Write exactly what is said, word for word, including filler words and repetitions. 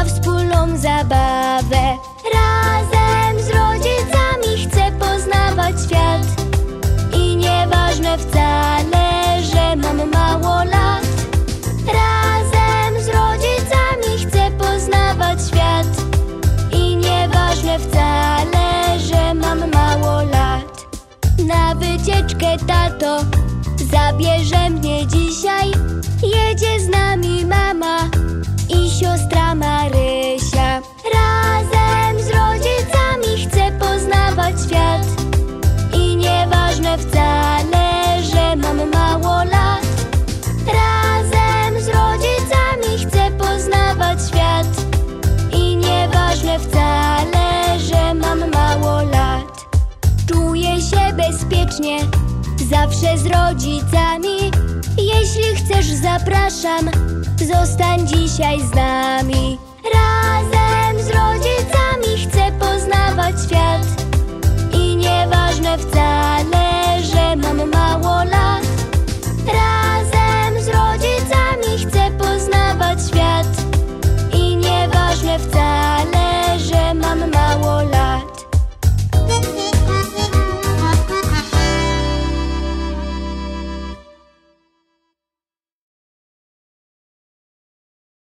wspólną zabawę. Razem z rodzicami chcę poznawać świat. I nieważne wcale, że mam mało lat. Razem z rodzicami chcę poznawać świat. I nieważne wcale, że mam mało lat. Na wycieczkę, tato, zabierze mnie dzisiaj. Jedzie z nami mama i siostra Marysia. Razem z rodzicami chcę poznawać świat. I nieważne wcale, że mam mało lat. Razem z rodzicami chcę poznawać świat. I nieważne wcale, że mam mało lat. Czuję się bezpiecznie zawsze z rodzicami. Jeśli chcesz, zapraszam, zostań dzisiaj z nami. Razem